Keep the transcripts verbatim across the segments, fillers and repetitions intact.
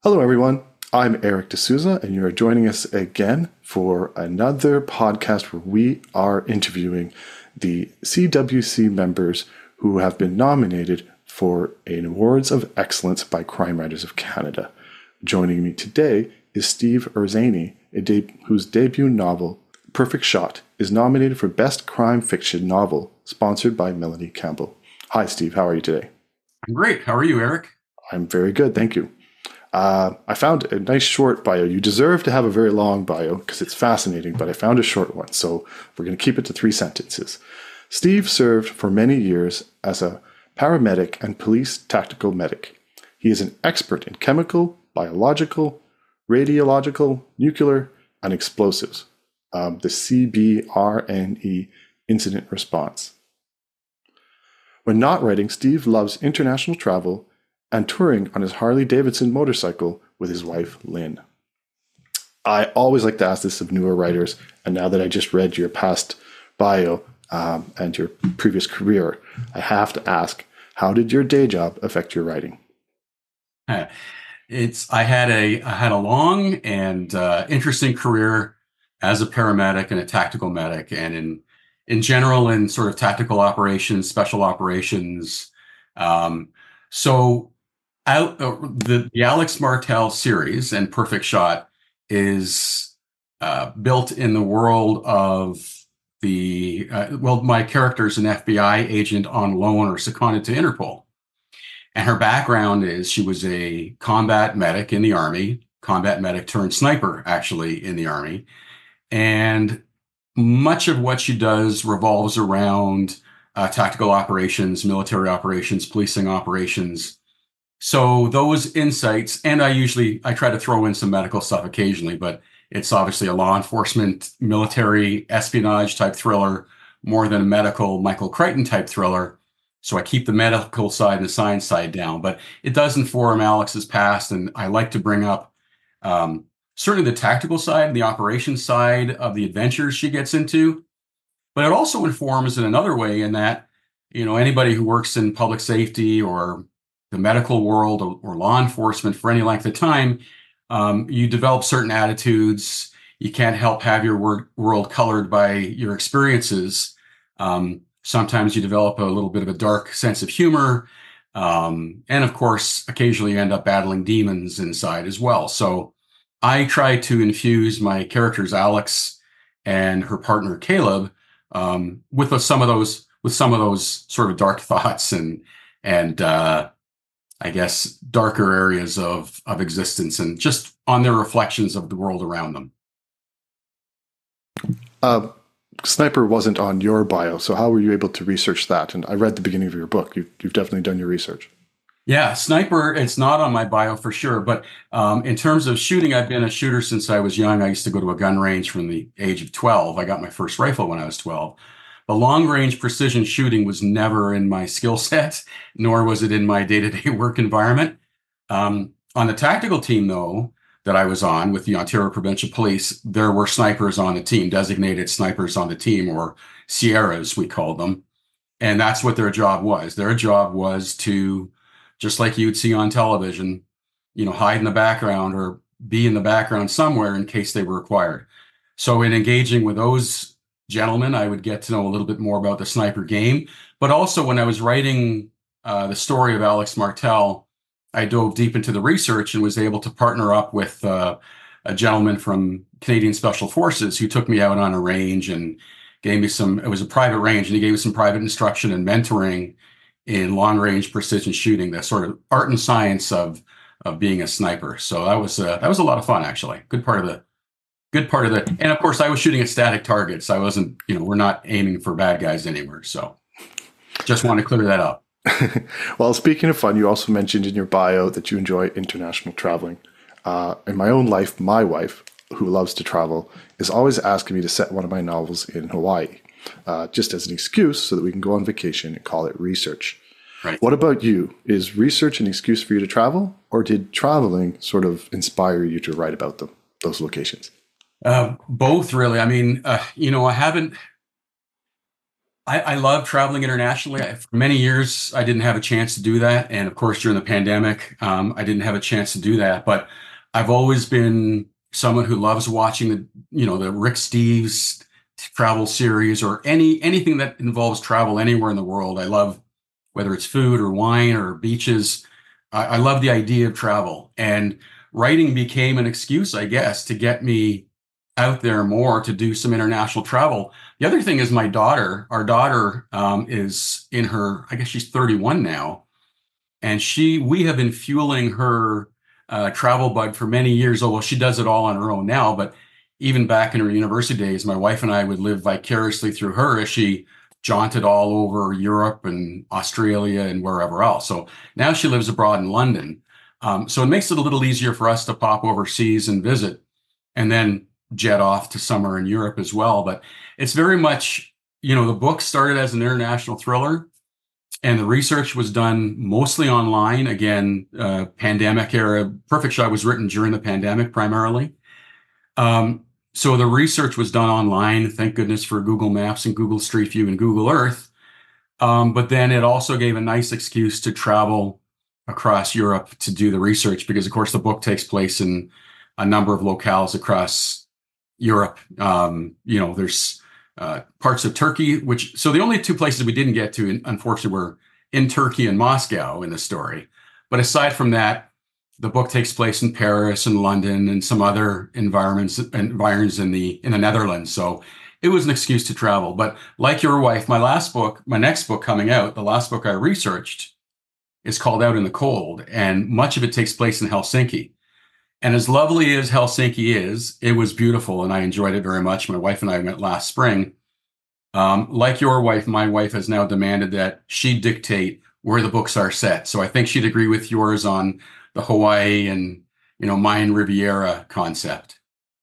Hello, everyone. I'm Eric D'Souza, and you are joining us again for another podcast where we are interviewing the C W C members who have been nominated for an Awards of Excellence by Crime Writers of Canada. Joining me today is Steve Urzany, a de- whose debut novel, Perfect Shot, is nominated for Best Crime Fiction Novel, sponsored by Melanie Campbell. Hi, Steve. How are you today? I'm great. How are you, Eric? I'm very good, thank you. Uh, I found a nice short bio. You deserve to have a very long bio because it's fascinating, but I found a short one, so we're going to keep it to three sentences. Steve served for many years as a paramedic and police tactical medic. He is an expert in chemical, biological, radiological, nuclear, and explosives, um, the C B R N E incident response. When not writing, Steve loves international travel and touring on his Harley-Davidson motorcycle with his wife, Lynn. I always like to ask this of newer writers, and now that I just read your past bio um, and your previous career, I have to ask, how did your day job affect your writing? It's I had a I had a long and uh, interesting career as a paramedic and a tactical medic, and in in general in sort of tactical operations, special operations. Um, so out uh, the the Alex Martell series and Perfect Shot is uh, built in the world of the uh, well, my character is an F B I agent on loan or seconded to Interpol. And her background is she was a combat medic in the Army, combat medic turned sniper, actually, in the Army. And much of what she does revolves around uh, tactical operations, military operations, policing operations. So those insights, and I usually, I try to throw in some medical stuff occasionally, but it's obviously a law enforcement, military espionage type thriller, more than a medical Michael Crichton type thriller. So I keep the medical side and the science side down, but it does inform Alex's past. And I like to bring up um, certainly the tactical side and the operations side of the adventures she gets into. But it also informs in another way in that, you know, anybody who works in public safety or the medical world or, or law enforcement for any length of time, um, you develop certain attitudes. You can't help have your wor- world colored by your experiences. Um, Sometimes you develop a little bit of a dark sense of humor. Um, and of course, occasionally you end up battling demons inside as well. So I try to infuse my characters, Alex and her partner, Caleb, um, with some of those, with some of those sort of dark thoughts and, and, uh, I guess darker areas of, of existence and just on their reflections of the world around them. Uh, Sniper wasn't on your bio, so how were you able to research that? And I read the beginning of your book. You, you've definitely done your research. Yeah, Sniper, it's not on my bio for sure. But um, in terms of shooting, I've been a shooter since I was young. I used to go to a gun range from the age of twelve. I got my first rifle when I was twelve. But long range precision shooting was never in my skill set, nor was it in my day-to-day work environment. Um, on the tactical team, though, that I was on with the Ontario Provincial Police, there were snipers on the team, designated snipers on the team, or Sierras, we called them. And that's what their job was. Their job was to, just like you'd see on television, you know, hide in the background or be in the background somewhere in case they were required. So in engaging with those gentlemen, I would get to know a little bit more about the sniper game. But also when I was writing uh, the story of Alex Martell, I dove deep into the research and was able to partner up with uh, a gentleman from Canadian Special Forces who took me out on a range and gave me some, it was a private range, and he gave me some private instruction and mentoring in long range precision shooting, the sort of art and science of of being a sniper. So that was uh, that was a lot of fun, actually. Good part of the good part of the, and of course I was shooting at static targets. I wasn't, you know, we're not aiming for bad guys anywhere. So just want to clear that up. Well, speaking of fun, you also mentioned in your bio that you enjoy international traveling. Uh, in my own life, my wife, who loves to travel, is always asking me to set one of my novels in Hawaii, uh, just as an excuse so that we can go on vacation and call it research. Right. What about you? Is research an excuse for you to travel, or did traveling sort of inspire you to write about them, those locations? Uh, both, really. I mean, uh, you know, I haven't I, I love traveling internationally. I, for many years, I didn't have a chance to do that. And of course, during the pandemic, um, I didn't have a chance to do that. But I've always been someone who loves watching the, you know, the Rick Steves travel series or any anything that involves travel anywhere in the world. I love whether it's food or wine or beaches. I, I love the idea of travel. And writing became an excuse, I guess, to get me out there more to do some international travel. The other thing is my daughter, our daughter um, is in her, I guess she's thirty-one now. And she, we have been fueling her uh, travel bug for many years. Oh, well, she does it all on her own now. But even back in her university days, my wife and I would live vicariously through her as she jaunted all over Europe and Australia and wherever else. So now she lives abroad in London. Um, so it makes it a little easier for us to pop overseas and visit. And then jet off to somewhere in Europe as well. But it's very much, you know, the book started as an international thriller and the research was done mostly online. Again, uh, pandemic era. Perfect Shot was written during the pandemic primarily. Um, so the research was done online. Thank goodness for Google Maps and Google Street View and Google Earth. Um, but then it also gave a nice excuse to travel across Europe to do the research because, of course, the book takes place in a number of locales across Europe. Um, you know, there's uh, parts of Turkey, which, so the only two places we didn't get to, unfortunately, were in Turkey and Moscow in the story. But aside from that, the book takes place in Paris and London and some other environments, environs in the, in the Netherlands. So it was an excuse to travel. But like your wife, my last book, my next book coming out, the last book I researched is called Out in the Cold. And much of it takes place in Helsinki. And as lovely as Helsinki is, it was beautiful and I enjoyed it very much. My wife and I went last spring. Um, like your wife, my wife has now demanded that she dictate where the books are set. So I think she'd agree with yours on the Hawaii and, you know, Mayan Riviera concept.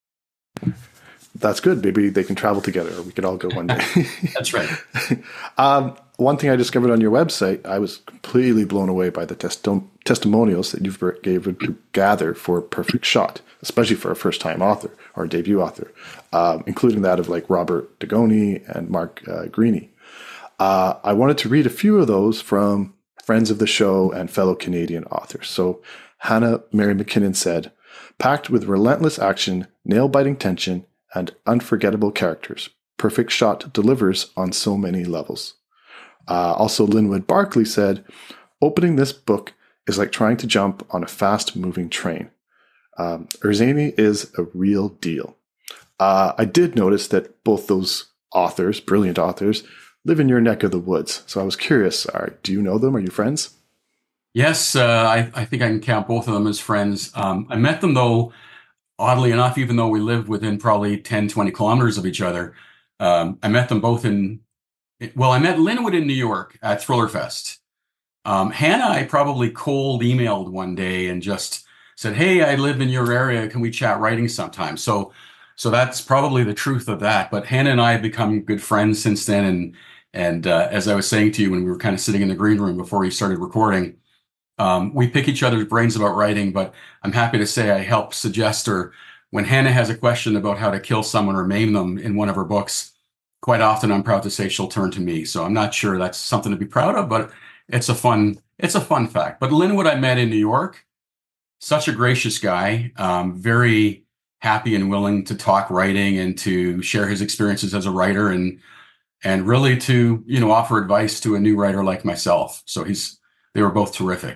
That's good. Maybe they can travel together or we could all go one day. That's right. um, one thing I discovered on your website, I was completely blown away by the testi- testimonials that you've been able to gather for Perfect Shot, especially for a first-time author or a debut author, um, including that of like Robert Dugoni and Mark uh, Greaney. Uh, I wanted to read a few of those from friends of the show and fellow Canadian authors. So Hannah Mary McKinnon said, packed with relentless action, nail-biting tension, and unforgettable characters, Perfect Shot delivers on so many levels. Uh, also, Linwood Barkley said, opening this book is like trying to jump on a fast-moving train. Um, Erzani is a real deal. Uh, I did notice that both those authors, brilliant authors, live in your neck of the woods. So I was curious, uh, do you know them? Are you friends? Yes, uh, I, I think I can count both of them as friends. Um, I met them, though, oddly enough, even though we live within probably ten, twenty kilometers of each other. Um, I met them both in, well, I met Linwood in New York at Thriller Fest. Um, Hannah, I probably cold emailed one day and just said, hey, I live in your area. Can we chat writing sometime? So, so that's probably the truth of that. But Hannah and I have become good friends since then. And, and uh, as I was saying to you, when we were kind of sitting in the green room before we started recording, um, we pick each other's brains about writing, but I'm happy to say I help suggest her when Hannah has a question about how to kill someone or maim them in one of her books. Quite often, I'm proud to say she'll turn to me. So I'm not sure that's something to be proud of, but it's a fun, it's a fun fact. But Linwood, I met in New York, such a gracious guy, um, very happy and willing to talk writing and to share his experiences as a writer and and really to, you know, offer advice to a new writer like myself. So he's they were both terrific.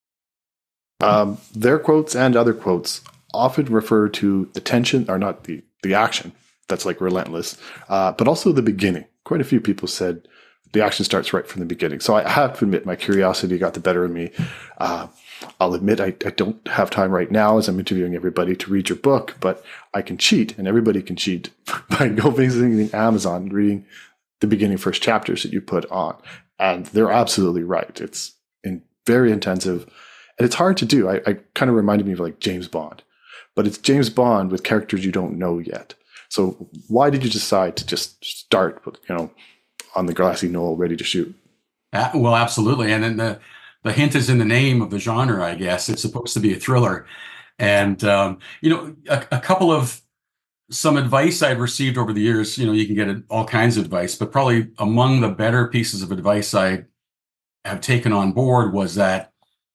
Um, their quotes and other quotes often refer to the tension, or not the, the action that's like relentless, uh, but also the beginning. Quite a few people said the action starts right from the beginning. So I have to admit my curiosity got the better of me. Uh, I'll admit I, I don't have time right now as I'm interviewing everybody to read your book, but I can cheat, and everybody can cheat by go visiting Amazon and reading the beginning first chapters that you put on. And they're absolutely right. It's in, very intensive, and it's hard to do. I, I kind of reminded me of like James Bond, but it's James Bond with characters you don't know yet. So why did you decide to just start with, you know, on the grassy knoll ready to shoot? Uh, well, absolutely. And then the, the hint is in the name of the genre, I guess. It's supposed to be a thriller. And, um, you know, a, a couple of some advice I've received over the years, you know, you can get all kinds of advice, but probably among the better pieces of advice I have taken on board was that,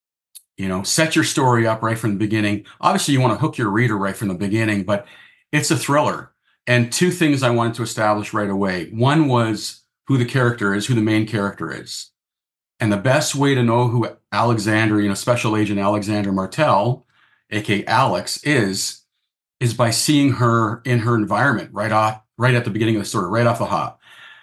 you know, set your story up right from the beginning. Obviously, you want to hook your reader right from the beginning, but it's a thriller. And two things I wanted to establish right away. One was who the character is, who the main character is. And the best way to know who Alexander, you know, Special Agent Alexander Martel, aka Alex, is, is by seeing her in her environment right off, right at the beginning of the story, right off the hop.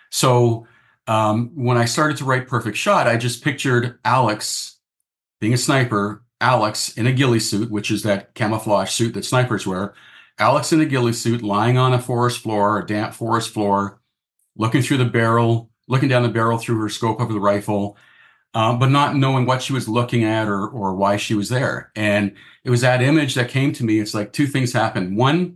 So um, when I started to write Perfect Shot, I just pictured Alex being a sniper, Alex in a ghillie suit, which is that camouflage suit that snipers wear. Alex in a ghillie suit, lying on a forest floor, a damp forest floor, looking through the barrel, looking down the barrel through her scope of the rifle, um, but not knowing what she was looking at or or why she was there. And it was that image that came to me. It's like two things happened. One,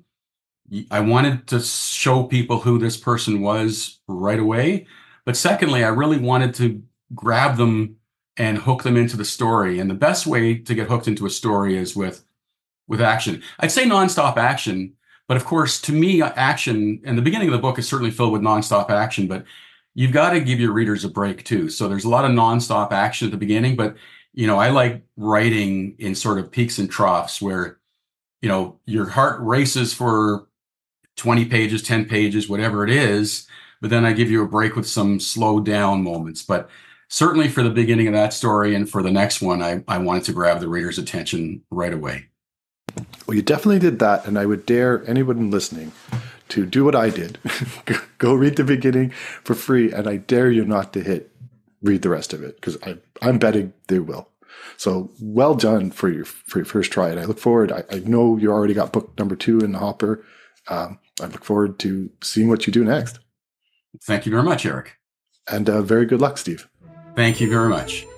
I wanted to show people who this person was right away. But secondly, I really wanted to grab them and hook them into the story. And the best way to get hooked into a story is with with action. I'd say nonstop action, but of course, to me, action, and the beginning of the book is certainly filled with nonstop action, but you've got to give your readers a break too. So there's a lot of nonstop action at the beginning, but you know, I like writing in sort of peaks and troughs where, you know, your heart races for twenty pages, ten pages, whatever it is, but then I give you a break with some slow down moments. But certainly for the beginning of that story and for the next one, I, I wanted to grab the reader's attention right away. Well, you definitely did that, and I would dare anyone listening to do what I did. Go read the beginning for free, and I dare you not to hit read the rest of it, because I'm betting they will. So well done for your, for your first try, and I look forward. I, I know you already got book number two in the hopper. Um, I look forward to seeing what you do next. Thank you very much, Eric. And uh, very good luck, Steve. Thank you very much.